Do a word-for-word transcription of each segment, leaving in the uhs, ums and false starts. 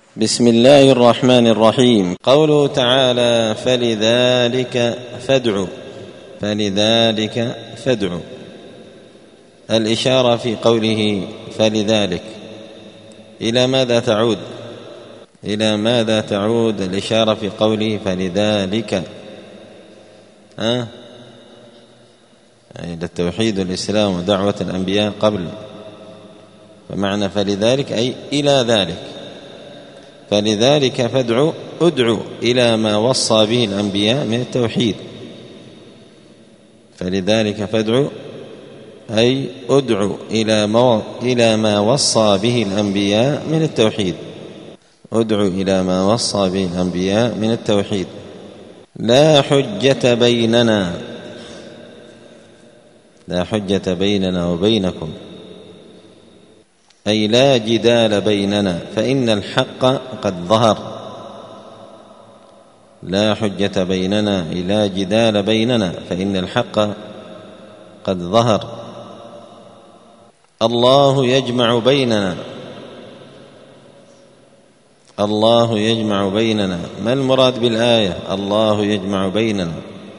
بسم الله الرحمن الرحيم. قوله تعالى: فلذلك فادع فلذلك فادع. الإشارة في قوله فلذلك إلى ماذا تعود؟ إلى ماذا تعود الإشارة في قوله فلذلك؟ ها؟ إلى التوحيد والإسلام ودعوة الأنبياء قبل، فمعنى فلذلك أي إلى ذلك. فلذلك فادعوا، ادعوا إلى ما وصى به الأنبياء من التوحيد. فلذلك فادعوا أي ادعوا إلى ما إلى ما وصى به الأنبياء من التوحيد. ادعوا إلى ما وصى به الأنبياء من التوحيد. لا حجة بيننا، لا حجة بيننا وبينكم، أي لا جدال بيننا، فإن الحق قد ظهر. لا حجة بيننا أي لا جدال بيننا، فإن الحق قد ظهر. الله يجمع بيننا، الله يجمع بيننا. ما المراد بالآية الله يجمع بيننا؟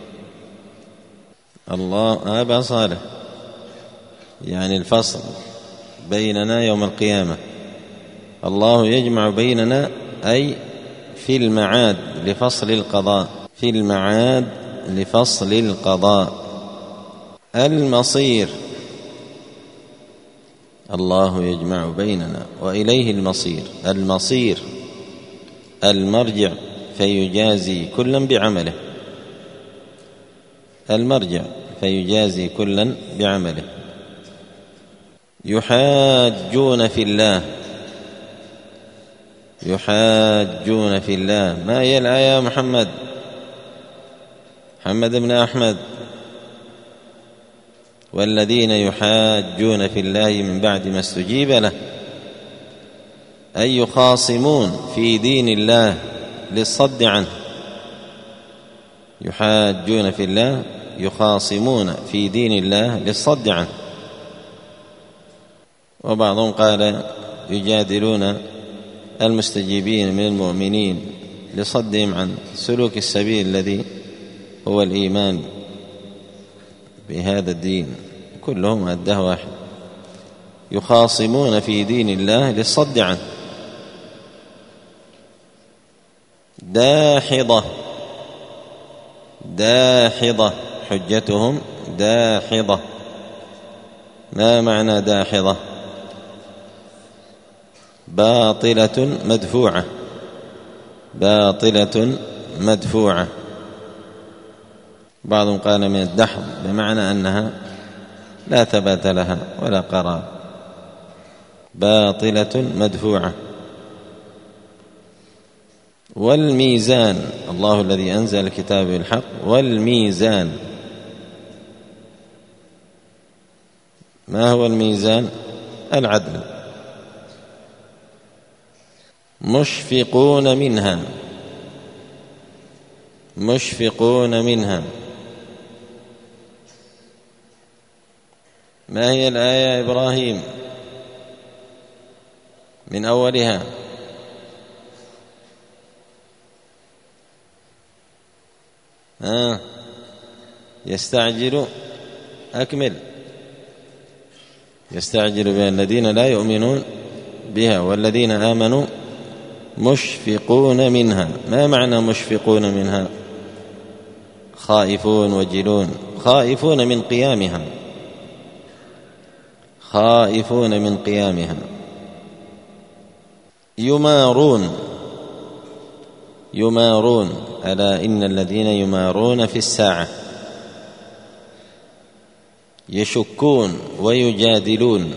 الله أبا صالح يعني الفصل بيننا يوم القيامة. الله يجمع بيننا أي في المعاد لفصل القضاء، في المعاد لفصل القضاء. المصير، الله يجمع بيننا وإليه المصير. المصير المرجع، فيجازي كلا بعمله. المرجع فيجازي كلا بعمله. يحاجون في الله، يحاجون في الله. ما هي الآية يا محمد محمد بن أحمد؟ والذين يحاجون في الله من بعد ما استجيب له، أي يخاصمون في دين الله للصد عنه. يحاجون في الله يخاصمون في دين الله للصد عنه. وبعضهم قال يجادلون المستجيبين من المؤمنين لصدهم عن سلوك السبيل الذي هو الإيمان بهذا الدين. كلهم أداه واحد، يخاصمون في دين الله للصد عنه. داحضة، داحضة حجتهم داحضة. ما معنى داحضة؟ باطلة مدفوعة، باطلة مدفوعة. بعضهم قال من الدحض بمعنى أنها لا ثبات لها ولا قرار. باطلة مدفوعة. والميزان، الله الذي أنزل الكتاب بالحق. والميزان، ما هو الميزان؟ العدل. مشفقون منها، مشفقون منها. ما هي الآية يا إبراهيم من أولها؟ ها يستعجل، أكمل. يستعجل بها الذين لا يؤمنون بها والذين آمنوا مشفقون منها. ما معنى مشفقون منها؟ خائفون وجلون، خائفون من قيامها، خائفون من قيامها. يمارون، يمارون. ألا إن الذين يمارون في الساعة. يشكون ويجادلون.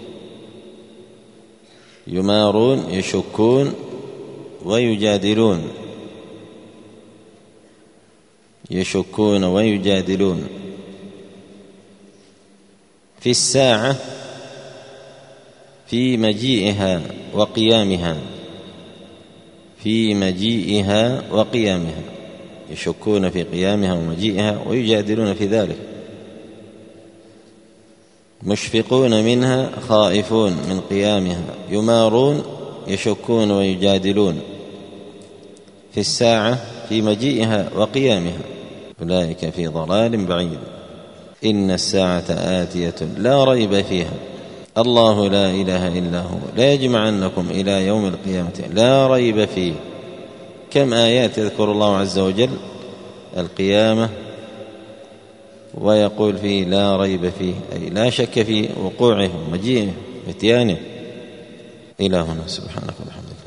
يمارون يشكون ويجادلون، يشكون ويجادلون. في الساعة في مجيئها وقيامها، في مجيئها وقيامها. يشكون في قيامها ومجيئها ويجادلون في ذلك. مشفقون منها خائفون من قيامها. يمارون يشكون ويجادلون في الساعة في مجيئها وقيامها، أولئك في ضلال بعيد. إن الساعة آتية لا ريب فيها، الله لا إله إلا هو، لا يجمعنكم إلى يوم القيامة لا ريب فيه. كم آيات يذكر الله عز وجل القيامة ويقول فيه لا ريب فيه، أي لا شك في وقوعه ومجيئه واتيانه. إلهنا سبحانك وبحمدك.